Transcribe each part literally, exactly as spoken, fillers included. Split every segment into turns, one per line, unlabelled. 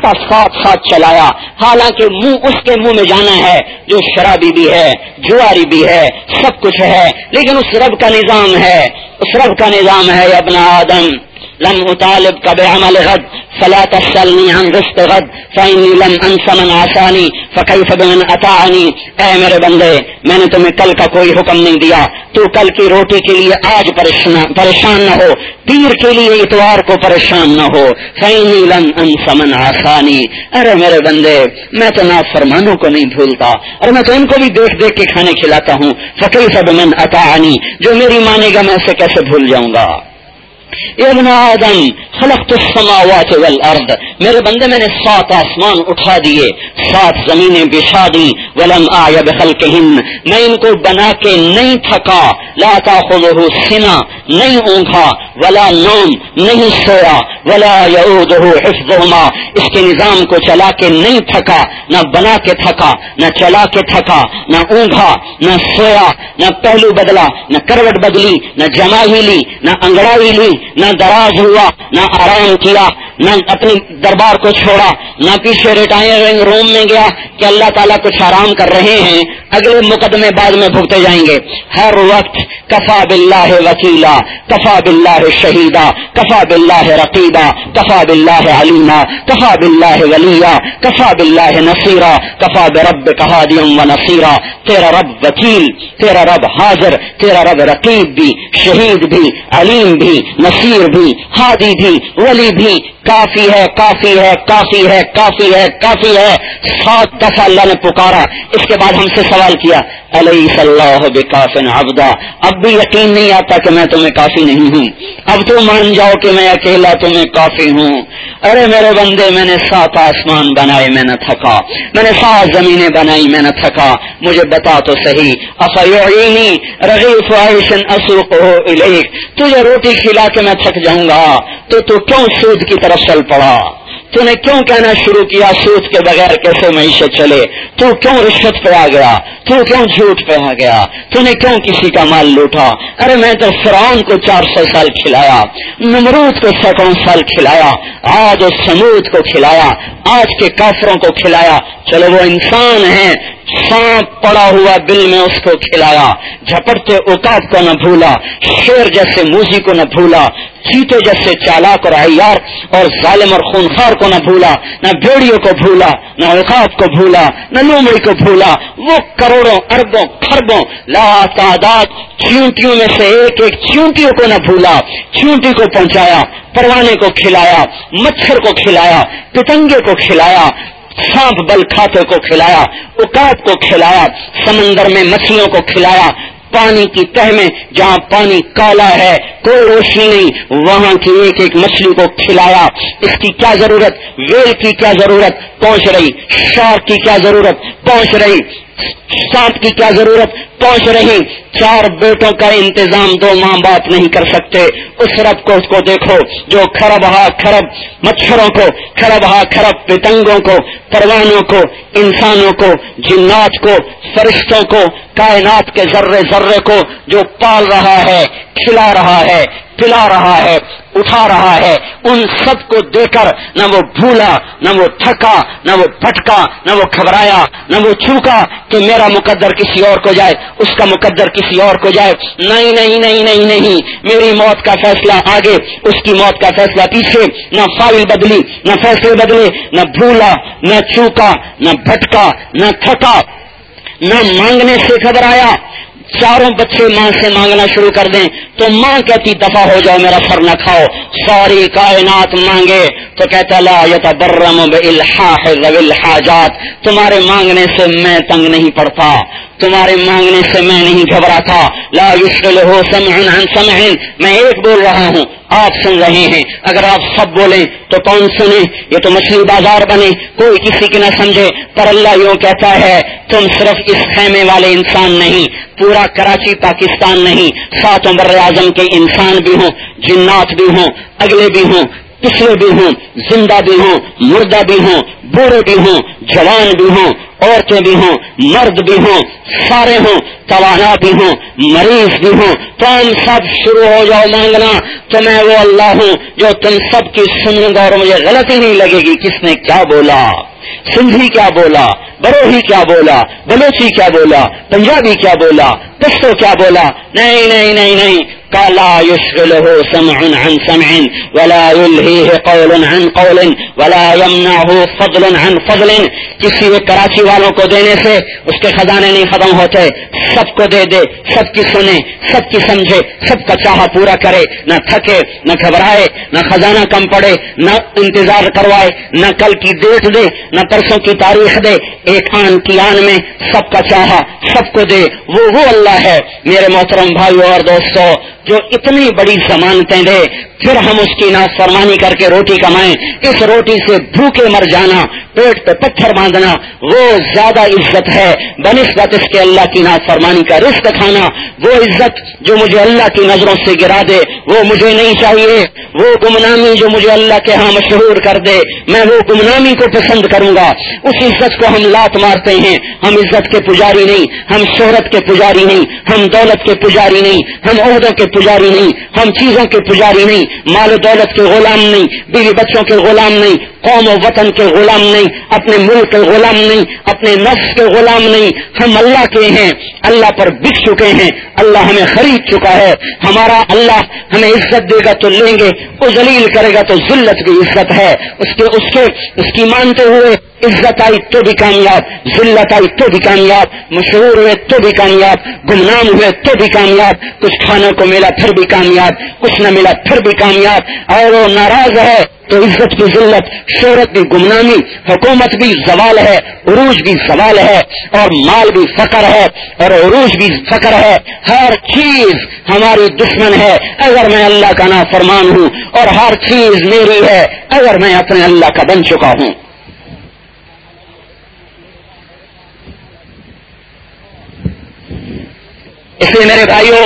کا ساتھ ساتھ چلایا، حالانکہ منہ اس کے منہ میں جانا ہے جو شرابی بھی ہے، جواری بھی ہے، سب کچھ ہے، لیکن اس رب کا نظام ہے، اس رب کا نظام ہے یا ابن آدم لم اطالب کا بعمل غد فلا تسألنی عن رزق غد فإنی لم انس من عصانی فکیف بمن اطاعنی. اے میرے بندے، میں نے تمہیں کل کا کوئی حکم نہیں دیا، تو کل کی روٹی کے لیے آج پریشان نہ ہو، پیر کے لیے اتوار کو پریشان نہ ہو. فإنی لم انس من عصانی. ارے میرے بندے، میں تو نافرمانوں کو نہیں بھولتا، اور میں تو ان کو بھی دیکھ دیکھ کے کھانے کھلاتا ہوں. فکیف بمن اطاعنی، جو میری مانے گا میں اسے کیسے بھول جاؤں گا. ابن آدم خلقت السماوات والارض، میرے بندے میں نے سات آسمان اٹھا دیے، سات زمینیں بچھا دی. ولم اعی بخلقہن، میں ان کو بنا کے نہیں تھکا. لا تاخذہ سنہ، نہیں اونگا، ولا نوم، نہیں سویا، ولا یعودہ حفظہما، اس کے نظام کو چلا کے نہیں تھکا، نہ بنا کے تھکا، نہ چلا کے تھکا، نہ اونگا، نہ سویا، نہ پہلو بدلا، نہ کروٹ بدلی، نہ جمع ہی لی، نہ انگڑائی لی، نہ دراز ہوا، نہ آرام کیا، نہ اپنے دربار کو چھوڑا، نہ پیچھے ریٹائرنگ روم میں گیا کہ اللہ تعالیٰ کچھ آرام کر رہے ہیں، اگلے مقدمے بعد میں بھگتے جائیں گے. ہر وقت کفا باللہ وکیلا، کفا باللہ شہیدا، کفا باللہ رقیبا، کفا باللہ علیما، کفا باللہ ولیا، کفا باللہ نصیرا، کفا بربک ہادیا و نصیرا. تیرا رب وکیل، تیرا رب حاضر، تیرا رب رقیب بھی، شہید بھی، علیم بھی، نصیر بھی، ہادی بھی، ولی بھی. کافی ہے، کافی ہے، کافی ہے، کافی ہے، کافی ہے. سات دفعہ اللہ نے پکارا. اس کے بعد ہم سے سوال کیا الیس اللہ بکاف عبدا، اب بھی یقین نہیں آتا کہ میں تمہیں کافی نہیں ہوں، اب تو مان جاؤ کہ میں اکیلا تمہیں کافی ہوں. ارے میرے بندے، میں نے سات آسمان بنائے، میں نہ تھکا، میں نے سات زمینیں بنائی، میں نہ تھکا. مجھے بتا تو صحیح، افیعینی رغیف عیش اسوقہ الیک، تجھے روٹی کھلا کے میں تھک جاؤں گا تو تو کیوں سود کی طرف چل پڑا؟ تو نے کیوں کہنا شروع کیا سود کے بغیر کیسے معیشت چلے؟ تو کیوں رشوت پہ آ گیا؟ تو کیوں جھوٹ پہ آ گیا؟ تو نے کیوں کسی کا مال لوٹا؟ ارے میں تو فرعون کو چار سو سال کھلایا، نمرود کو سینکڑوں سال کھلایا، عاد و سمود کو کھلایا، آج کے کافروں کو کھلایا. چلو وہ انسان ہیں، سانپ پڑا ہوا بل میں اس کو کھلایا، جھپٹتے اوقات کو نہ بھولا، شیر جیسے موزی کو نہ بھولا، چیتے جیسے چالاک اور عیار اور ظالم اور خونخوار کو نہ بھولا، نہ بھیڑیوں کو بھولا، نہ عقاب کو بھولا، نہ لومڑی کو بھولا. وہ کروڑوں اربوں خربوں لا تعداد چیونٹیوں میں سے ایک ایک چیونٹیوں کو نہ بھولا، چیونٹی کو پہنچایا، پروانے کو کھلایا، مچھر کو کھلایا، پتنگے کو کھلایا، سانپ بل کھاتے کو کھلایا، عقاب کو کھلایا، سمندر میں مچھلیوں کو کھلایا، پانی کی تہ میں جہاں پانی کالا ہے کوئی روشنی نہیں وہاں کی ایک ایک مچھلی کو کھلایا. اس کی کیا ضرورت؟ ویل کی کیا ضرورت؟ پہنچ رہی. شارک کی کیا ضرورت؟ پہنچ رہی. سانپ کی کیا ضرورت؟ پہنچ رہی. چار بیٹوں کا انتظام دو ماں باپ نہیں کر سکتے. اس رب کو اس کو دیکھو جو کھرب ہا کھرب مچھروں کو، کھرب ہا کھرب پتنگوں کو، پروانوں کو، انسانوں کو، جنات کو، فرشتوں کو، کائنات کے ذرے ذرے کو جو پال رہا ہے، کھلا رہا ہے، پلا رہا ہے، اٹھا رہا ہے. ان سب کو دیکھ کر نہ وہ بھولا، نہ وہ تھکا، نہ وہ بھٹکا، نہ وہ گھبرایا، نہ وہ چوکا کہ میرا مقدر کسی اور کو جائے، اس کا مقدر کسی اور کو جائے. نہیں نہیں نہیں نہیں نہیں، میری موت کا فیصلہ آگے، اس کی موت کا فیصلہ پیچھے. نہ فائل بدلی، نہ فیصلے بدلے، نہ بھولا، نہ چوکا، نہ بھٹکا، نہ تھکا، نہ مانگنے سے گھبرایا. چاروں بچے ماں سے مانگنا شروع کر دیں تو ماں کہتی دفع ہو جاؤ، میرا سر نہ کھاؤ. ساری کائنات مانگے تو کہتا لا یتبرم بالحاح ذوی الحاجات، تمہارے مانگنے سے میں تنگ نہیں پڑتا، تمہارے مانگنے سے میں نہیں گھبراتا. لا یشغلہ سمع عن سمع، میں ایک بول رہا ہوں آپ سن رہے ہیں، اگر آپ سب بولیں تو کون سنے؟ یہ تو مچھلی بازار بنے، کوئی کسی کی نہ سمجھے. پر اللہ یوں کہتا ہے تم صرف اس خیمے والے انسان نہیں، پورا کراچی پاکستان نہیں، ساتوں بر اعظم کے انسان بھی ہوں، جنات بھی ہوں، اگلے بھی ہوں، پچھلے بھی ہوں، زندہ بھی ہوں، مردہ بھی ہوں، بوڑھے بھی ہوں، جوان بھی ہوں، عورتیں بھی ہوں، مرد بھی ہوں، سارے ہوں، توانا بھی ہوں، مریض بھی ہوں، تم سب شروع ہو جاؤ مانگنا تو میں وہ اللہ ہوں جو تم سب کی سنوں گا اور مجھے غلطی نہیں لگے گی کس نے کیا بولا، سندھی کیا بولا، بروہی کیا بولا، بلوچی کیا بولا، پنجابی کیا بولا، پشتو کیا بولا، نہیں نہیں نہیں نہیں، لا يشغله سمع عن سمع ولا يلهيه قول عن قول ولا يمنعه فضل عن فضل. کسی وہ کراچی والوں کو دینے سے اس کے خزانے نہیں ختم ہوتے، سب کو دے دے، سب کی سنے، سب کی سمجھے، سب کا چاہا پورا کرے، نہ تھکے نہ گھبرائے، نہ خزانہ کم پڑے، نہ انتظار کروائے، نہ کل کی ڈیٹ دے، نہ پرسوں کی تاریخ دے، ایک آن کی آن میں سب کا چاہا سب کو دے، وہ وہ اللہ ہے. میرے محترم بھائیو اور دوستو، جو اتنی بڑی ضمانتیں دے پھر ہم اس کی نافرمانی کر کے روٹی کمائیں، اس روٹی سے بھوکے مر جانا، پیٹ پہ پتھر باندھنا، وہ زیادہ عزت ہے بنسبت اس کے اللہ کی نافرمانی کا رزق کھانا. وہ عزت جو مجھے اللہ کی نظروں سے گرا دے وہ مجھے نہیں چاہیے. وہ گمنامی جو مجھے اللہ کے ہاں مشہور کر دے میں وہ گمنامی کو پسند کروں گا. اس عزت کو ہم لات مارتے ہیں. ہم عزت کے پجاری نہیں، ہم شہرت کے پجاری نہیں، ہم دولت کے پجاری نہیں، ہم عہدوں کے پجاری نہیں، ہم چیزوں کے پجاری نہیں، مال و دولت کے غلام نہیں، بیوی بچوں کے غلام نہیں، قوم و وطن کے غلام نہیں، اپنے ملک کے غلام نہیں، اپنے نفس کے غلام نہیں. ہم اللہ کے ہیں، اللہ پر بک چکے ہیں، اللہ ہمیں خرید چکا ہے. ہمارا اللہ ہمیں عزت دے گا تو لیں گے، وہ ذلیل کرے گا تو ذلت کی عزت ہے. اس کے اس کے اس کی مانتے ہوئے عزت آئی تو بھی کامیاب، ذلت آئی تو بھی کامیاب، مشہور ہوئے تو بھی کامیاب، گمنام ہوئے تو بھی کامیاب، کچھ کھانے کو ملا پھر بھی کامیاب، کچھ نہ ملا پھر بھی کامیاب. اور وہ ناراض ہے تو عزت بھی ذلت، شہرت بھی گمنامی، حکومت بھی زوال ہے، عروج بھی زوال ہے، اور مال بھی فقر ہے، اور عروج بھی فقر ہے. ہر چیز ہماری دشمن ہے اگر میں اللہ کا نافرمان ہوں، اور ہر چیز میری ہے اگر میں اپنے اللہ کا بن چکا ہوں. اس لیے میرے بھائیوں،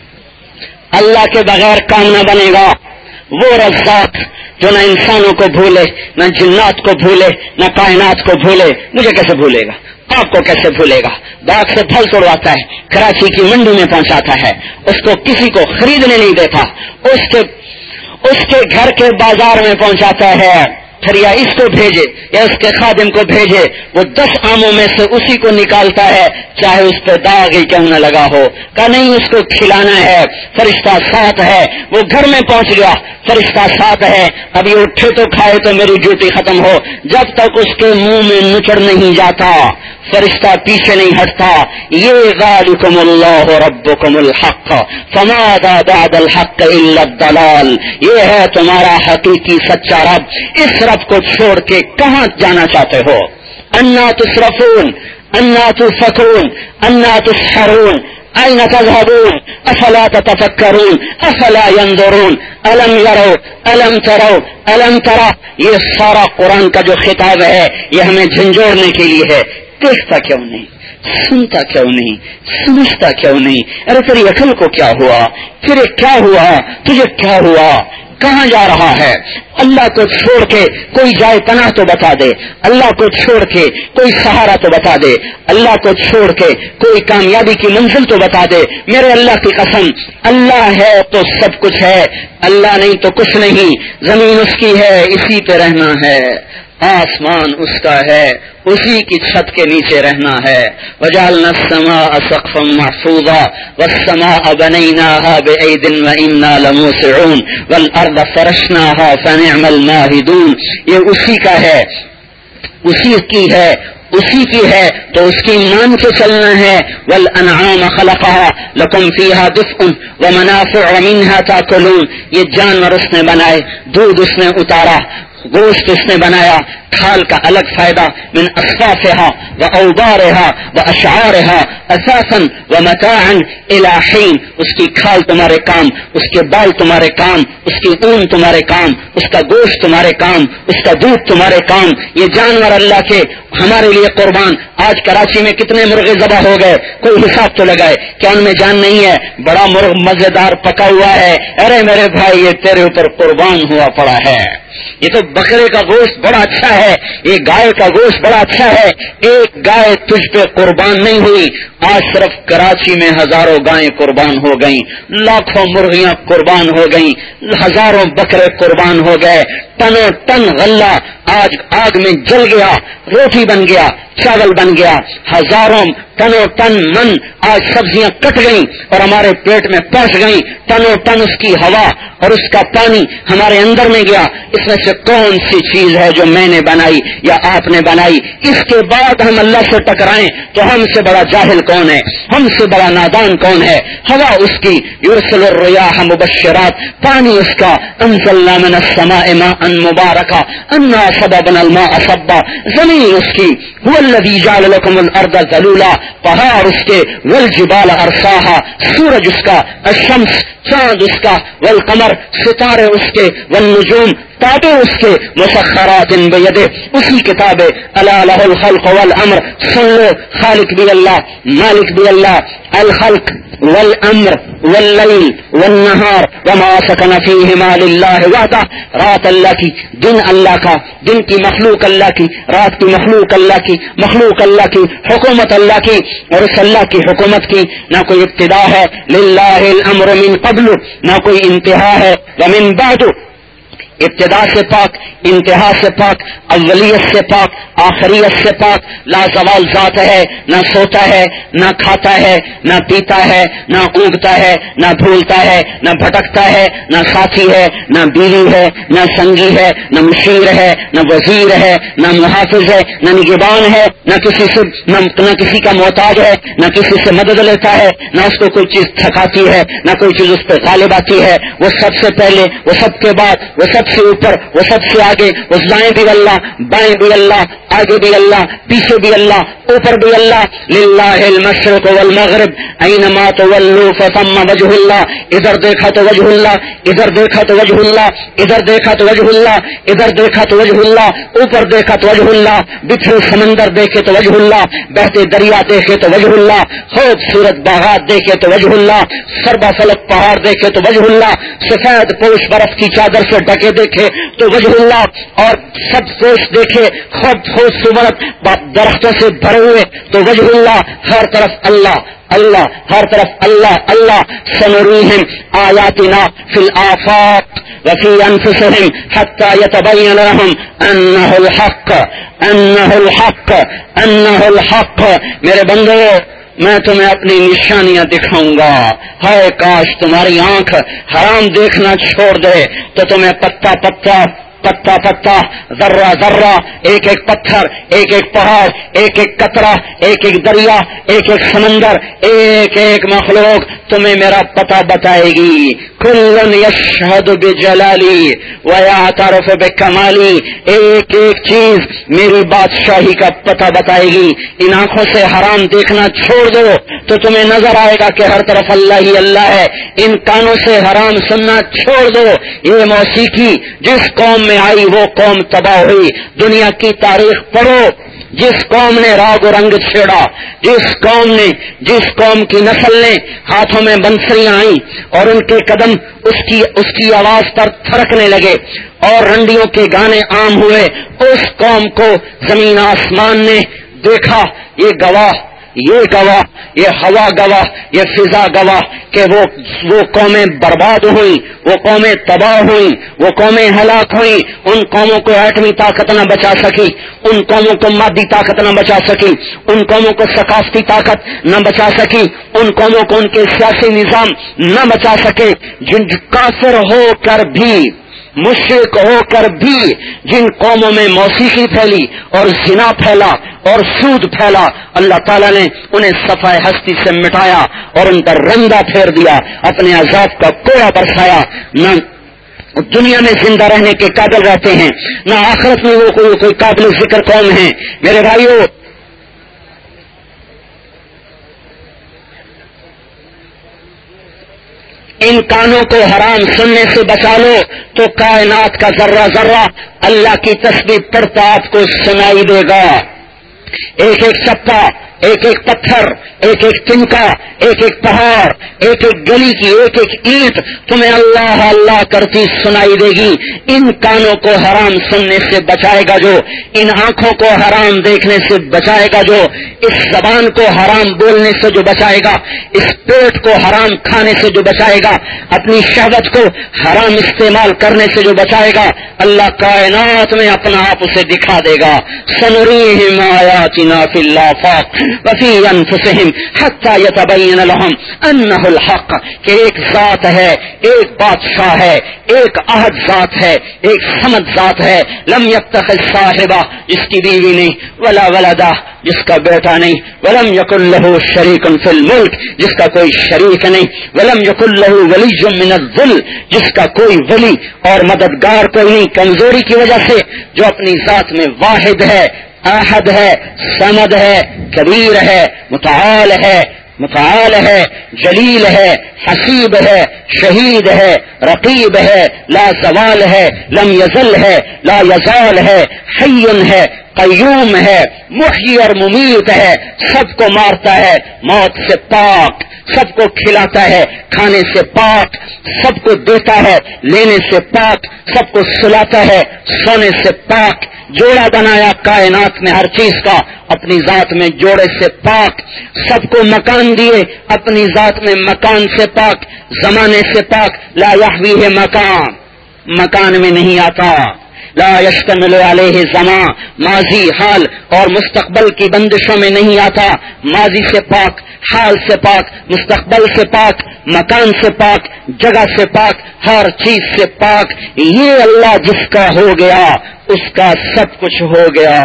اللہ کے بغیر کام نہ بنے گا. وہ رزاق جو نہ انسانوں کو بھولے، نہ جنات کو بھولے، نہ کائنات کو بھولے، مجھے کیسے بھولے گا؟ آپ کو کیسے بھولے گا؟ باغ سے پھل توڑواتا ہے، کراچی کی منڈی میں پہنچاتا ہے، اس کو کسی کو خریدنے نہیں دیتا، اس کے اس کے گھر کے بازار میں پہنچاتا ہے، پھر یا اس کو بھیجے یا اس کے خادم کو بھیجے، وہ دس آموں میں سے اسی کو نکالتا ہے چاہے اس پہ داغ ہی کیوں نہ لگا ہو. کہ نہیں اس کو کھلانا ہے، فرشتہ ساتھ ہے. وہ گھر میں پہنچ گیا، فرشتہ ساتھ ہے، ابھی اٹھے تو کھائے تو میری ڈیوٹی ختم ہو. جب تک اس کے منہ میں نچڑ نہیں جاتا فرشتہ پیچھے نہیں ہٹتا. یہ ذالکم اللہ ربکم الحق فماذا بعد الحق الا الضلال. یہ ہے تمہارا حقیقی سچا رب، اس رب کو چھوڑ کے کہاں جانا چاہتے ہو؟ انا تصرفون، انا تفکرون، انا تسحرون، أين تذهبون أفلا تتفكرون أفلا ينظرون ألم يروا ألم تروا ألم ترى. یہ سارا قرآن کا جو خطاب ہے یہ ہمیں جھنجھوڑنے کے لیے ہے. دیکھتا کیوں نہیں، سنتا کیوں نہیں، سمجھتا کیوں نہیں؟ ارے تیری عقل کو کیا ہوا؟ تیرے کیا ہوا؟ تجھے کیا ہوا؟ کہاں جا رہا ہے؟ اللہ کو چھوڑ کے کوئی جائے پناہ تو بتا دے، اللہ کو چھوڑ کے کوئی سہارا تو بتا دے، اللہ کو چھوڑ کے کوئی کامیابی کی منزل تو بتا دے. میرے اللہ کی قسم، اللہ ہے تو سب کچھ ہے، اللہ نہیں تو کچھ نہیں. زمین اس کی ہے، اسی پہ رہنا ہے، آسمان اس کا ہے، اسی کی چھت کے نیچے رہنا ہے. وجعلنا السماء سقفا محفوظا والسماء بنيناها بأيد وإنا لموسعون والأرض فرشناها فنعم الماهدون. یہ اسی کا ہے، اسی کی ہے، اسی کی ہے تو اس کی مان کے چلنا ہے. والانعام خلقها لكم فيها دفء ومنافع ومنها تاكلون. یہ جانور اس نے بنائے، دودھ اس نے اتارا، گوشت اس نے بنایا، کھال کا الگ فائدہ، من اصفافها واوبارها واشعارها اساسا ومتاعا الى حين. اس کی کھال تمہارے کام، اس کے بال تمہارے کام، اس کی اون تمہارے کام، اس کا گوشت تمہارے کام، اس کا دودھ تمہارے کام. یہ جانور اللہ کے ہمارے لیے قربان. آج کراچی میں کتنے مرغے ذبح ہو گئے، کوئی حساب تو لگائے. کیا ان میں جان نہیں ہے؟ بڑا مرغ مزیدار پکا ہوا ہے، ارے میرے بھائی یہ تیرے اوپر قربان ہوا پڑا ہے. یہ تو بکرے کا گوشت بڑا اچھا ہے، یہ گائے کا گوشت بڑا اچھا ہے، ایک گائے تجھ پہ قربان نہیں ہوئی، آج صرف کراچی میں ہزاروں گائیں قربان ہو گئیں، لاکھوں مرغیاں قربان ہو گئیں، ہزاروں بکرے قربان ہو گئے، ٹنوں ٹن غلہ آج آگ میں جل گیا، روٹی بن گیا، چاول بن گیا، ہزاروں ٹنوں ٹن من آج سبزیاں کٹ گئیں اور ہمارے پیٹ میں پہنچ گئیں، ٹنوں ٹن اس کی ہوا اور اس کا پانی ہمارے اندر میں گیا۔ اس میں سے کون سی چیز ہے جو میں نے بنائی یا آپ نے بنائی؟ اس کے بعد ہم اللہ سے ٹکرائیں تو ہم سے بڑا جاہل کون ہے، ہم سے بڑا نادان کون ہے؟ ہوا اس کی، یرسل الریاح مبشرات، پانی اس کا، انزلنا من السماء ماء مبارکا انا صببنا الماء صبا، زمین اس کی، هو الذی جعل لكم الارض ذلولا، پہاڑ اس کے، والجبال ارساہا، سورج اس کا، الشمس چاند اس کا، والقمر ستارے اس کے، والنجوم تابع اس کے، مسخرات بیدہ، اسی کتاب الا لہ الخلق والامر، سن لو خالق بھی اللہ، مالک بھی اللہ، الخلق والامر واللیل والنہار وما سکن فیہما للہ وحدہ، رات اللہ کی، دن اللہ کا، دن کی مخلوق اللہ کی، رات کی مخلوق اللہ کی، مخلوق اللہ کی، حکومت اللہ کی، اور اس اللہ کی حکومت کی نہ کوئی ابتدا ہے، للہ الامر من قبل، نہ کوئی انتہا ہے، ومن بعد، ابتدا سے پاک، انتہا سے پاک، اولیت سے پاک، آخریت سے پاک، لا زوال ذات ہے، نہ سوتا ہے، نہ کھاتا ہے، نہ پیتا ہے، نہ اونگتا ہے، نہ بھولتا ہے، نہ بھٹکتا ہے، نہ ساتھی ہے، نہ بیوی ہے، نہ سنگی ہے، نہ مشیر ہے، نہ وزیر ہے، نہ محافظ ہے، نہ نگہبان ہے، نہ کسی سے نہ, نہ کسی کا محتاج ہے، نہ کسی سے مدد لیتا ہے، نہ اس کو کوئی چیز تھکاتی ہے، نہ کوئی چیز اس پہ غالب آتی ہے، وہ سب سے پہلے، وہ سب کے بعد، وہ سب سے اوپر، وہ سب سے آگے، اس دائیں بھی اللہ، بائیں بھی اللہ، آگے بھی اللہ، پیچھے بھی اللہ، اوپر بھی اللہ، للہ المشرق والمغرب اینما تولوا فثم وجہ اللہ، ادھر دیکھا تو وجہ اللہ، ادھر دیکھا تو وجہ اللہ، ادھر دیکھا تو وجہ اللہ، ادھر دیکھا تو وجہ اللہ، اوپر دیکھا تو وجہ اللہ، بکھرے سمندر دیکھے تو وجہ اللہ، بہتے دریا دیکھے تو وجہ اللہ، خوبصورت باغات دیکھے تو وجہ اللہ، سربا فلک پہاڑ دیکھے تو وجہ اللہ، سفید پوش برف کی چادر سے ڈھکے دیکھے تو وجہ اللہ، اور سب پوش دیکھے خوب خوبصورت درختوں سے بھرے ہوئے تو وجہ اللہ، ہر طرف اللہ اللہ، ہر طرف اللہ اللہ، سنریہم آیاتنا فی الآفاق وفی انفسہم حتی یتبین لہم انہ الحق انہ الحق انہ الحق۔ میرے بندو، میں تمہیں اپنی نشانیاں دکھاؤں گا، ہائے کاش تمہاری آنکھ حرام دیکھنا چھوڑ دے تو تمہیں پتا پتا پتا پتا، ذرہ ذرہ، ایک ایک پتھر، ایک ایک پہاڑ، ایک ایک قطرہ، ایک ایک دریا، ایک ایک سمندر، ایک ایک مخلوق تمہیں میرا پتہ بتائے گی۔ کل یشہد بجلالی ویعترف بکمالی، ایک ایک چیز میری بادشاہی کا پتہ بتائے گی۔ ان آنکھوں سے حرام دیکھنا چھوڑ دو تو تمہیں نظر آئے گا کہ ہر طرف اللہ ہی اللہ ہے۔ ان کانوں سے حرام سننا چھوڑ دو، یہ موسیقی جس قوم میں آئی وہ قوم تباہ ہوئی۔ دنیا کی تاریخ پڑھو، جس قوم نے راگ و رنگ چھیڑا، جس قوم نے جس قوم کی نسل نے ہاتھوں میں بنسریاں آئیں اور ان کے قدم اس کی اس کی آواز پر تھرکنے لگے اور رنڈیوں کے گانے عام ہوئے، اس قوم کو زمین آسمان نے دیکھا۔ یہ گواہ، یہ گواہ، یہ ہوا گواہ، یہ فضا گواہ کہ وہ وہ قومیں برباد ہوئیں، وہ قومیں تباہ ہوئیں، وہ قومیں ہلاک ہوئیں۔ ان قوموں کو ایٹمی طاقت نہ بچا سکی، ان قوموں کو مادی طاقت نہ بچا سکی، ان قوموں کو ثقافتی طاقت نہ بچا سکی، ان قوموں کو ان کے سیاسی نظام نہ بچا سکے۔ جن کافر ہو کر بھی، مشرک ہو کر بھی جن قوموں میں موسیقی پھیلی اور زنا پھیلا اور سود پھیلا، اللہ تعالیٰ نے انہیں صفحہ ہستی سے مٹایا اور ان پر رندہ پھیر دیا، اپنے عذاب کا کوڑا برسایا۔ نہ دنیا میں زندہ رہنے کے قابل رہتے ہیں، نہ آخرت میں وہ کوئی کوئی قابل ذکر قوم ہے۔ میرے بھائیو، ان کانوں کو حرام سننے سے بچا لو تو کائنات کا ذرہ ذرہ اللہ کی تسبیح پڑھتا آپ کو سنائی دے گا۔ ایک ایک چپا، ایک ایک پتھر، ایک ایک تنکا، ایک ایک پہاڑ، ایک ایک گلی کی ایک ایک اینٹ تمہیں اللہ اللہ کرتی سنائی دے گی۔ ان کانوں کو حرام سننے سے بچائے گا جو، ان آنکھوں کو حرام دیکھنے سے بچائے گا جو، اس زبان کو حرام بولنے سے جو بچائے گا، اس پیٹ کو حرام کھانے سے جو بچائے گا، اپنی شہوت کو حرام استعمال کرنے سے جو بچائے گا، اللہ کائنات میں اپنا آپ اسے دکھا دے گا۔ سنریہم آیاتنا فی الآفاق وفی انفسہم حتی یتبین لہم انہ الحق، کہ ایک ذات ہے، ایک بادشاہ ہے، ایک احد ذات ہے، ایک صمد ذات ہے، لم یتخذ صاحبہ، جس کی بیوی نہیں، ولا ولدہ، جس کا بیٹا نہیں، ولم یکن لہ شریک فی الملک، جس کا کوئی شریک نہیں، ولم یکن لہ ولی من الذل، جس کا کوئی ولی اور مددگار کوئی نہیں، کمزوری کی وجہ سے، جو اپنی ذات میں واحد ہے، احد ہے، صمد ہے، کبیر ہے، متعال ہے، متعال ہے، جلیل ہے، حسیب ہے، شہید ہے، رقیب ہے، لا زوال ہے، لم یزل ہے، لا یزال ہے، حی ہے، قیوم ہے، محیی اور ممیت ہے، سب کو مارتا ہے، موت سے پاک، سب کو کھلاتا ہے، کھانے سے پاک، سب کو دیتا ہے، لینے سے پاک، سب کو سلاتا ہے، سونے سے پاک، جوڑا بنایا کائنات میں ہر چیز کا، اپنی ذات میں جوڑے سے پاک، سب کو مکان دیے، اپنی ذات میں مکان سے پاک، زمانے سے پاک، لا یحویہ مکان، مکان میں نہیں آتا، لا یشتمل علیہ زمان، ماضی، حال اور مستقبل کی بندشوں میں نہیں آتا، ماضی سے پاک، حال سے پاک، مستقبل سے پاک، مکان سے پاک، جگہ سے پاک، ہر چیز سے پاک، یہ اللہ جس کا ہو گیا اس کا سب کچھ ہو گیا۔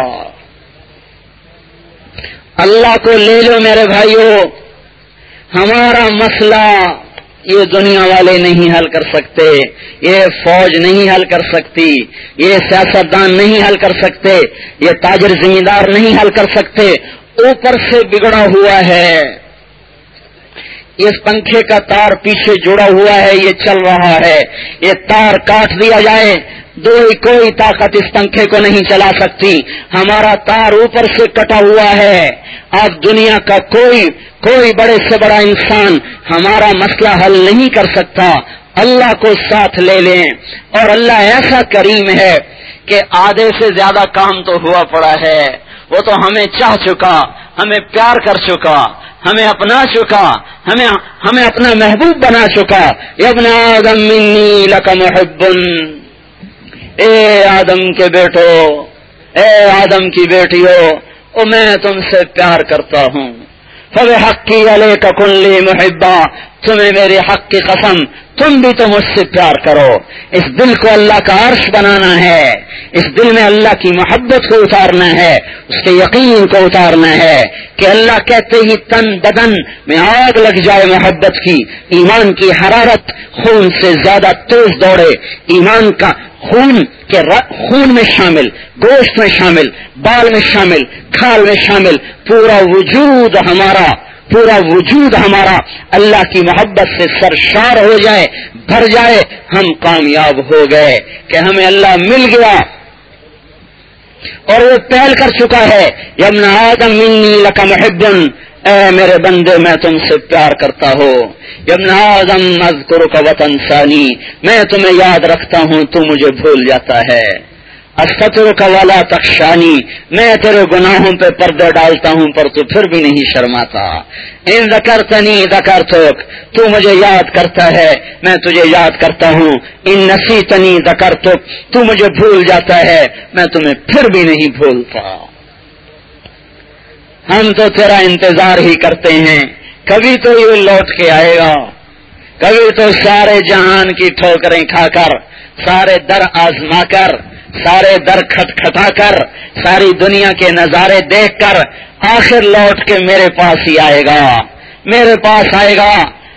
اللہ کو لے لو میرے بھائیو، ہمارا مسئلہ یہ دنیا والے نہیں حل کر سکتے، یہ فوج نہیں حل کر سکتی، یہ سیاستدان نہیں حل کر سکتے، یہ تاجر زمیندار نہیں حل کر سکتے، اوپر سے بگڑا ہوا ہے، اس پنکھے کا تار پیچھے جڑا ہوا ہے، یہ چل رہا ہے، یہ تار کاٹ دیا جائے دو ہی کوئی طاقت اس پنکھے کو نہیں چلا سکتی، ہمارا تار اوپر سے کٹا ہوا ہے، اب دنیا کا کوئی کوئی بڑے سے بڑا انسان ہمارا مسئلہ حل نہیں کر سکتا، اللہ کو ساتھ لے لیں، اور اللہ ایسا کریم ہے کہ آدھے سے زیادہ کام تو ہوا پڑا ہے، وہ تو ہمیں چاہ چکا، ہمیں پیار کر چکا، ہمیں اپنا چکا، ہمیں ہمیں اپنا محبوب بنا چکا۔ یا ابن آدم منی لک محب، اے آدم کے بیٹو، اے آدم کی بیٹیو، او میں تم سے پیار کرتا ہوں، فبحقی علیک کن لی محبا، تمہیں میرے حق کی قسم تم بھی تو مجھ سے پیار کرو۔ اس دل کو اللہ کا عرش بنانا ہے، اس دل میں اللہ کی محبت کو اتارنا ہے، اس کے یقین کو اتارنا ہے کہ اللہ کہتے ہی تن بدن میں آگ لگ جائے محبت کی، ایمان کی حرارت خون سے زیادہ تیز دوڑے، ایمان کا خون کے خون میں شامل، گوشت میں شامل، بال میں شامل، کھال میں شامل، پورا وجود ہمارا پورا وجود ہمارا اللہ کی محبت سے سرشار ہو جائے، بھر جائے، ہم کامیاب ہو گئے کہ ہمیں اللہ مل گیا، اور وہ پہل کر چکا ہے۔ یا ابن آدم منی لک محب، اے میرے بندے میں تم سے پیار کرتا ہوں۔ یا ابن آدم اذکرک وتنسانی، میں تمہیں یاد رکھتا ہوں تو مجھے بھول جاتا ہے۔ استترک ولا تخشانی، میں تیرے گناہوں پہ پردے ڈالتا ہوں پر تو پھر بھی نہیں شرماتا۔ ان ذکرتنی ذکرتک، تو مجھے یاد کرتا ہے میں تجھے یاد کرتا ہوں۔ ان نسیتنی ذکرتک، تو مجھے بھول جاتا ہے میں تمہیں پھر بھی نہیں بھولتا۔ ہم تو تیرا انتظار ہی کرتے ہیں، کبھی تو یہ لوٹ کے آئے گا، کبھی تو سارے جہان کی ٹھوکریں کھا کر، سارے در آزما کر، سارے در کھٹ کھٹا کر، ساری دنیا کے نظارے دیکھ کر آخر لوٹ کے میرے پاس ہی آئے گا، میرے پاس آئے گا،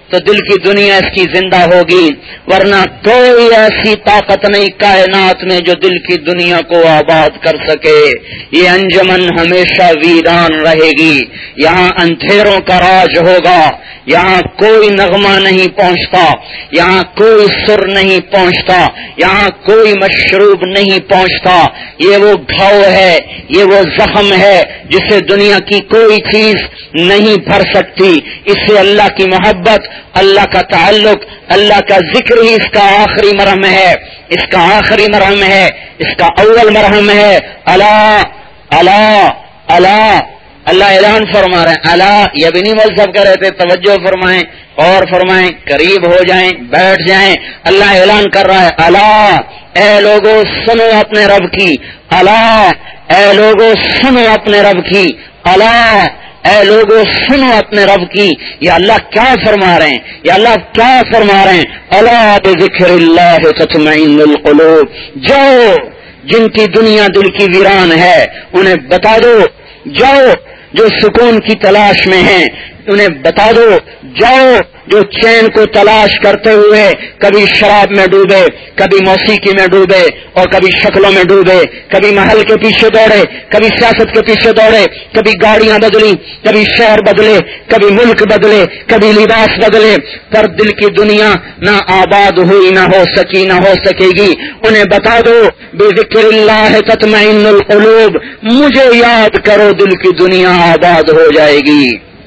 تو دل کی دنیا اس کی زندہ ہوگی، ورنہ کوئی ایسی طاقت نہیں کائنات میں جو دل کی دنیا کو آباد کر سکے۔ یہ انجمن ہمیشہ ویران رہے گی، یہاں اندھیروں کا راج ہوگا، یہاں کوئی نغمہ نہیں پہنچتا، یہاں کوئی سر نہیں پہنچتا، یہاں کوئی مشروب نہیں پہنچتا۔ یہ وہ گھاؤ ہے، یہ وہ زخم ہے جسے دنیا کی کوئی چیز نہیں بھر سکتی۔ اس سے اللہ کی محبت، اللہ کا تعلق، اللہ کا ذکر ہی اس کا آخری مرہم ہے، اس کا آخری مرہم ہے، اس کا اول مرہم ہے۔ اللہ اللہ اللہ اللہ اعلان فرما رہے ہیں، اللہ یہ بھی نہیں مول صاحب کہہ رہے تھے توجہ فرمائیں اور فرمائیں، قریب ہو جائیں، بیٹھ جائیں۔ اللہ اعلان کر رہا ہے، اللہ اے لوگو سنو اپنے رب کی، اللہ اے لوگو سنو اپنے رب کی، اللہ اے لوگو سنو اپنے رب کی۔ یہ اللہ کیا فرما رہے ہیں، یہ اللہ کیا فرما رہے ہیں؟ الا بذکر اللہ تطمئن القلوب۔ جاؤ جن کی دنیا دل کی ویران ہے انہیں بتا دو، جاؤ جو سکون کی تلاش میں ہیں انہیں بتا دو، جاؤ جو چین کو تلاش کرتے ہوئے کبھی شراب میں ڈوبے، کبھی موسیقی میں ڈوبے اور کبھی شکلوں میں ڈوبے، کبھی محل کے پیچھے دوڑے، کبھی سیاست کے پیچھے دوڑے، کبھی گاڑیاں بدلی، کبھی شہر بدلے، کبھی ملک بدلے، کبھی لباس بدلے، پر دل کی دنیا نہ آباد ہوئی، نہ ہو سکی، نہ ہو سکے گی۔ انہیں بتا دو بذکر اللہ تطمئن القلوب، مجھے یاد کرو دل کی دنیا آباد ہو جائے گی۔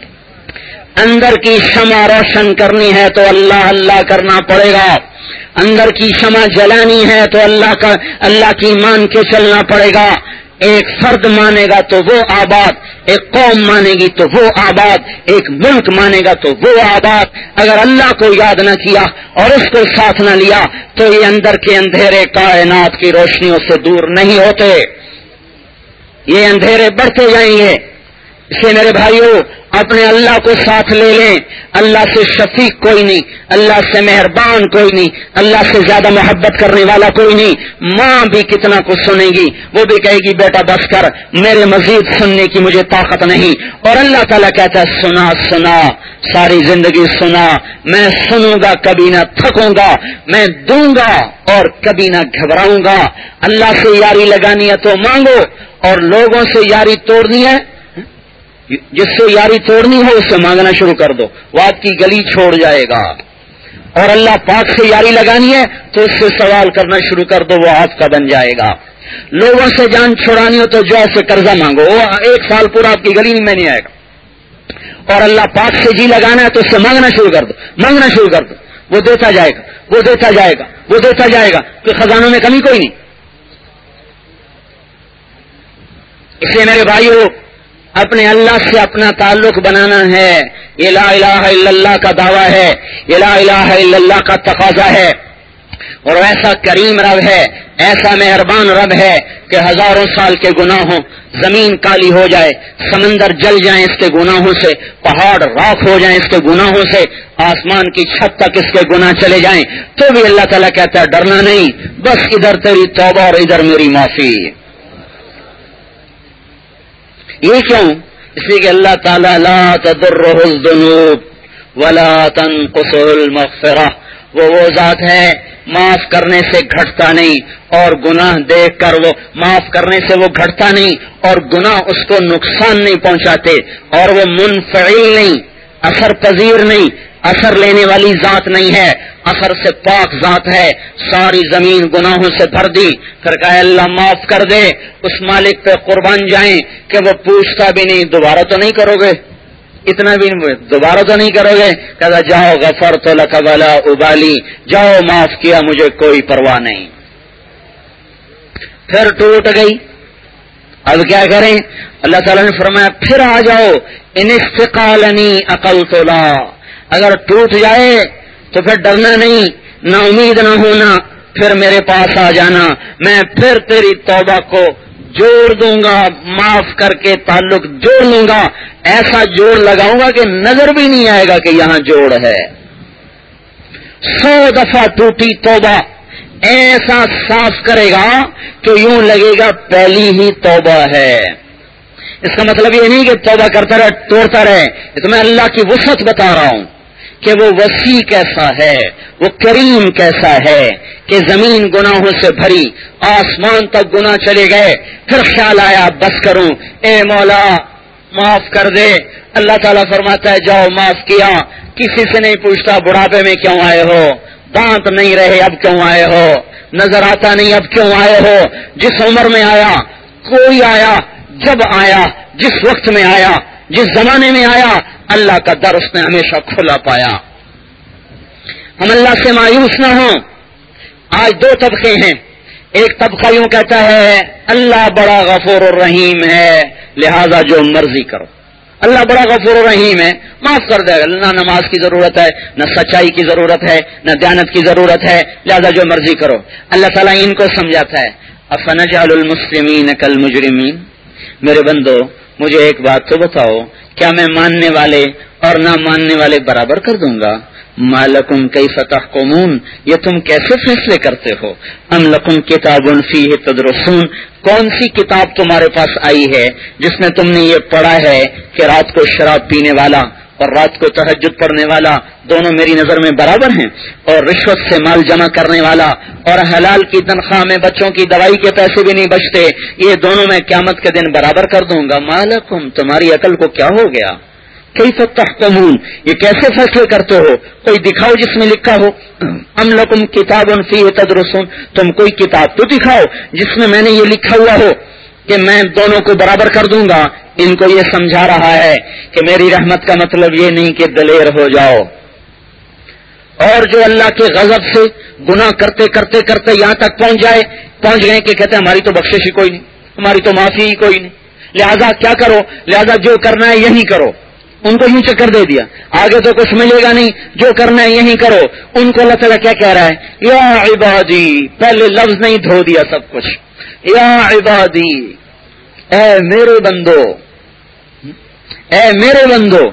اندر کی شمع روشن کرنی ہے تو اللہ اللہ کرنا پڑے گا، اندر کی شمع جلانی ہے تو اللہ کا اللہ کی مان کے چلنا پڑے گا۔ ایک فرد مانے گا تو وہ آباد، ایک قوم مانے گی تو وہ آباد، ایک ملک مانے گا تو وہ آباد۔ اگر اللہ کو یاد نہ کیا اور اس کو ساتھ نہ لیا تو یہ اندر کے اندھیرے کائنات کی روشنیوں سے دور نہیں ہوتے، یہ اندھیرے بڑھتے جائیں گے۔ اس لیے میرے بھائیوں اپنے اللہ کو ساتھ لے لیں، اللہ سے شفیق کوئی نہیں، اللہ سے مہربان کوئی نہیں، اللہ سے زیادہ محبت کرنے والا کوئی نہیں۔ ماں بھی کتنا کچھ سنے گی، وہ بھی کہے گی بیٹا بس کر، میرے مزید سننے کی مجھے طاقت نہیں۔ اور اللہ تعالیٰ کہتا ہے سنا سنا ساری زندگی سنا، میں سنوں گا کبھی نہ تھکوں گا، میں دوں گا اور کبھی نہ گھبراؤں گا۔ اللہ سے یاری لگانی ہے تو مانگو، اور لوگوں سے یاری توڑنی ہے، جس سے یاری توڑنی ہو اس سے مانگنا شروع کر دو، وہ آپ کی گلی چھوڑ جائے گا۔ اور اللہ پاک سے یاری لگانی ہے تو اس سے سوال کرنا شروع کر دو، وہ آپ کا بن جائے گا۔ لوگوں سے جان چھڑانی ہو تو جو سے قرضہ مانگو، وہ ایک سال پورا آپ کی گلی میں نہیں آئے گا۔ اور اللہ پاک سے جی لگانا ہے تو اس سے مانگنا شروع کر دو، مانگنا شروع کر دو، وہ دیتا جائے گا، وہ دیتا جائے گا، وہ دیتا جائے گا، کہ خزانوں میں کمی کوئی نہیں۔ اس لیے میرے بھائیو اپنے اللہ سے اپنا تعلق بنانا ہے، یہ لا الہ الا اللہ کا دعویٰ ہے، یہ لا الہ الا اللہ کا تقاضا ہے۔ اور ایسا کریم رب ہے، ایسا مہربان رب ہے کہ ہزاروں سال کے گناہوں، زمین کالی ہو جائے، سمندر جل جائیں اس کے گناہوں سے، پہاڑ راکھ ہو جائیں اس کے گناہوں سے، آسمان کی چھت تک اس کے گناہ چلے جائیں، تو بھی اللہ تعالیٰ کہتا ہے ڈرنا نہیں، بس ادھر تیری توبہ اور ادھر میری معافی۔ یہ کیوں؟ اس لیے کہ اللہ تعالیٰ لا تضرہ الذنوب ولا تنقصہ المغفرہ، وہ وہ ذات ہے معاف کرنے سے گھٹتا نہیں، اور گناہ دیکھ کر وہ معاف کرنے سے وہ گھٹتا نہیں، اور گناہ اس کو نقصان نہیں پہنچاتے، اور وہ منفعل نہیں، اثر پذیر نہیں، اثر لینے والی ذات نہیں ہے، اثر سے پاک ذات ہے۔ ساری زمین گناہوں سے بھر دی، پھر کہا اللہ معاف کر دے، اس مالک پہ قربان جائیں کہ وہ پوچھتا بھی نہیں دوبارہ تو نہیں کرو گے، اتنا بھی دوبارہ تو نہیں کرو گے، کہتا جاؤ غفرت لک ولا ابالی، جاؤ معاف کیا مجھے کوئی پرواہ نہیں۔ پھر ٹوٹ گئی، اب کیا کریں؟ اللہ تعالیٰ نے فرمایا پھر آ جاؤ، ان استقالنی عقلت لا، اگر ٹوٹ جائے تو پھر ڈرنا نہیں، نا امید نہ ہونا، پھر میرے پاس آ جانا، میں پھر تیری توبہ کو جوڑ دوں گا، معاف کر کے تعلق جوڑ لوں گا، ایسا جوڑ لگاؤں گا کہ نظر بھی نہیں آئے گا کہ یہاں جوڑ ہے۔ سو دفعہ ٹوٹی توبہ ایسا صاف کرے گا کہ یوں لگے گا پہلی ہی توبہ ہے۔ اس کا مطلب یہ نہیں کہ توبہ کرتا رہے توڑتا رہے، یہ تو میں اللہ کی وسعت بتا رہا ہوں کہ وہ وسیع کیسا ہے، وہ کریم کیسا ہے کہ زمین گناہوں سے بھری، آسمان تک گناہ چلے گئے، پھر خیال آیا بس کروں، اے مولا معاف کر دے۔ اللہ تعالیٰ فرماتا ہے جاؤ معاف کیا، کسی سے نہیں پوچھتا بڑھاپے میں کیوں آئے ہو، دانت نہیں رہے اب کیوں آئے ہو، نظر آتا نہیں اب کیوں آئے ہو، جس عمر میں آیا، کوئی آیا، جب آیا، جس وقت میں آیا، جس زمانے میں آیا، اللہ کا در اس نے ہمیشہ کھلا پایا۔ ہم اللہ سے مایوس نہ ہوں۔ آج دو طبقے ہیں، ایک طبقہ یوں کہتا ہے اللہ بڑا غفور الرحیم ہے لہذا جو مرضی کرو، اللہ بڑا غفور الرحیم ہے معاف کر دے گا، نہ نماز کی ضرورت ہے، نہ سچائی کی ضرورت ہے، نہ دیانت کی ضرورت ہے، لہذا جو مرضی کرو۔ اللہ تعالیٰ ان کو سمجھاتا ہے افنجعل المسلمین کالمجرمین، میرے بندو مجھے ایک بات تو بتاؤ، کیا میں ماننے والے اور نہ ماننے والے برابر کر دوں گا؟ ما لکم کیف تحکمون، یہ تم کیسے فیصلے کرتے ہو؟ ام لکم کتاب فیہ تدرسون، کون سی کتاب تمہارے پاس آئی ہے جس میں تم نے یہ پڑھا ہے کہ رات کو شراب پینے والا اور رات کو تہجد پڑھنے والا دونوں میری نظر میں برابر ہیں، اور رشوت سے مال جمع کرنے والا اور حلال کی تنخواہ میں بچوں کی دوائی کے پیسے بھی نہیں بچتے، یہ دونوں میں قیامت کے دن برابر کر دوں گا؟ ما لکم، تمہاری عقل کو کیا ہو گیا؟ کیف تحکمون، یہ کیسے فیصلے کرتے ہو؟ کوئی دکھاؤ جس میں لکھا ہو ام لکم کتاب فیہ تدرسون، تم کوئی کتاب تو دکھاؤ جس میں میں نے یہ لکھا ہوا ہو کہ میں دونوں کو برابر کر دوں گا۔ ان کو یہ سمجھا رہا ہے کہ میری رحمت کا مطلب یہ نہیں کہ دلیر ہو جاؤ، اور جو اللہ کے غضب سے گناہ کرتے کرتے کرتے یہاں تک پہنچ جائے پہنچ گئے کہ کہتے ہیں ہماری تو بخشش ہی کوئی نہیں، ہماری تو معافی ہی کوئی نہیں، لہذا کیا کرو، لہذا جو کرنا ہے یہی کرو۔ ان کو یوں چکر دے دیا، آگے تو کچھ ملے گا نہیں، جو کرنا ہے یہی کرو۔ ان کو اللہ تعالیٰ کیا کہہ رہا ہے؟ یا عبادی، پہلے لفظ نہیں دھو دیا سب کچھ، یا عبادی، اے میرے بندو، اے میرے بندو۔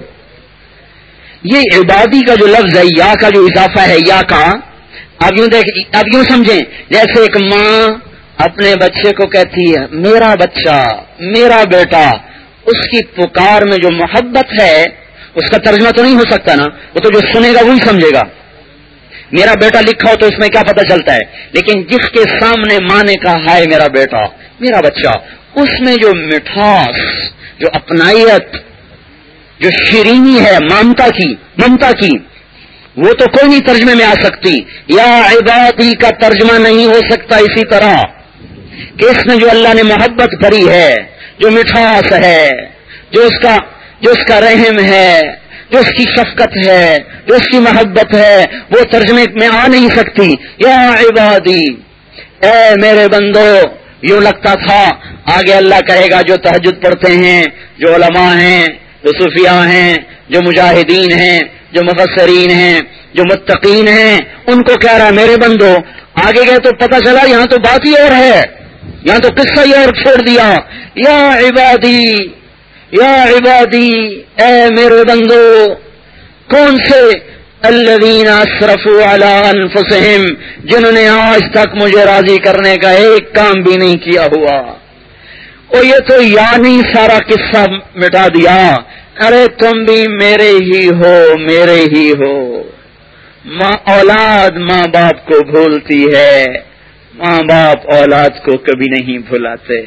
یہ عبادی کا جو لفظ ہے، یا کا جو اضافہ ہے یا کا، اب یوں دیکھ، اب یوں سمجھیں جیسے ایک ماں اپنے بچے کو کہتی ہے میرا بچہ، میرا بیٹا، اس کی پکار میں جو محبت ہے اس کا ترجمہ تو نہیں ہو سکتا نا، وہ تو جو سنے گا وہی سمجھے گا۔ میرا بیٹا لکھا ہو تو اس میں کیا پتہ چلتا ہے، لیکن جس کے سامنے ماں نے کہا ہائے میرا بیٹا، میرا بچہ، اس میں جو مٹھاس، جو اپنائیت، جو شیرینی ہے ممتا کی ممتا کی وہ تو کوئی نہیں ترجمے میں آ سکتی۔ یا عبادی کا ترجمہ نہیں ہو سکتا اسی طرح کہ اس میں جو اللہ نے محبت بھری ہے، جو مٹھاس ہے، جو اس کا جو اس کا رحم ہے، جو اس کی شفقت ہے، جو اس کی محبت ہے، وہ ترجمے میں آ نہیں سکتی۔ یا عبادی، اے میرے بندو، یوں لگتا تھا آگے اللہ کہے گا جو تہجد پڑھتے ہیں، جو علماء ہیں، جو صوفیاء ہیں، جو مجاہدین ہیں، جو مفسرین ہیں، جو متقین ہیں، ان کو کہہ رہا میرے بندو۔ آگے گئے تو پتہ چلا یہاں تو بات ہی اور ہے، یہاں تو قصہ ہی اور چھوڑ دیا۔ یا عبادی، یا عبادی، اے میرے بندو، کون سے؟ الذین اسرفوا علی انفسہم، جنہوں نے آج تک مجھے راضی کرنے کا ایک کام بھی نہیں کیا ہوا۔ اور یہ تو یعنی سارا قصہ مٹا دیا، ارے تم بھی میرے ہی ہو، میرے ہی ہو۔ ماں اولاد ماں باپ کو بھولتی ہے، ماں باپ اولاد کو کبھی نہیں بھلاتے۔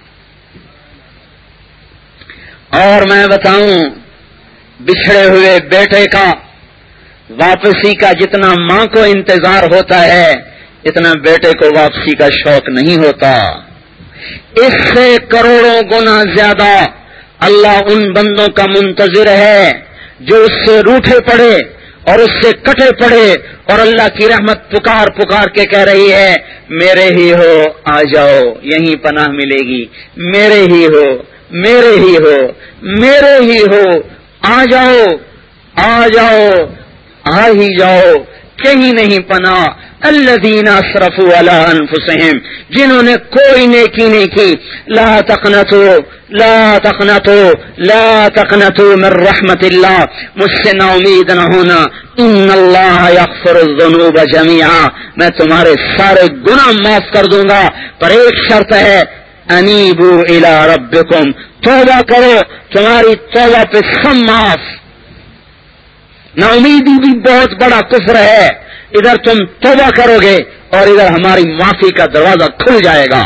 اور میں بتاؤں، بچھڑے ہوئے بیٹے کا واپسی کا جتنا ماں کو انتظار ہوتا ہے اتنا بیٹے کو واپسی کا شوق نہیں ہوتا۔ اس سے کروڑوں گنا زیادہ اللہ ان بندوں کا منتظر ہے جو اس سے روٹھے پڑے اور اس سے کٹے پڑے اور اللہ کی رحمت پکار پکار کے کہہ رہی ہے میرے ہی ہو، آ جاؤ، یہیں پناہ ملے گی، میرے ہی ہو، میرے ہی ہو، میرے ہی ہو، آ جاؤ، آ جاؤ، آ ہی جاؤ، کہیں نہیں پناہ۔ الذین اسرفوا علی انفسہم، جنہوں نے کوئی نیکی نہیں کی۔ لا تقنطوا لا تقنطوا لا تقنطوا من رحمت اللہ، مجھ سے نا امید نہ ہونا۔ ان اللہ یغفر الذنوب جميعا، میں تمہارے سارے گناہ معاف کر دوں گا، پر ایک شرط ہے، انیبوا الی ربکم، توبہ کرو، تمہاری توبہ پہ سب معاف۔ نا امیدی بھی بہت بڑا کفر ہے. ادھر تم توبہ کرو گے اور ادھر ہماری معافی کا دروازہ کھل جائے گا.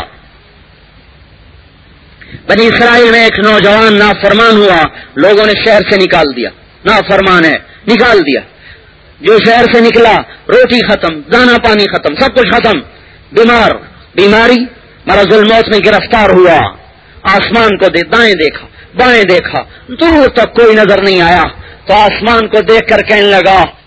بنی اسرائیل میں ایک نوجوان نافرمان ہوا, لوگوں نے شہر سے نکال دیا, نافرمان ہے نکال دیا. جو شہر سے نکلا روٹی ختم, دانا پانی ختم, سب کچھ ختم. بیمار, بیماری مرض الموت میں گرفتار ہوا. آسمان کو دے دائیں دیکھا بائیں دیکھا, دور تک کوئی نظر نہیں آیا. تو آسمان کو دیکھ کر کہنے لگا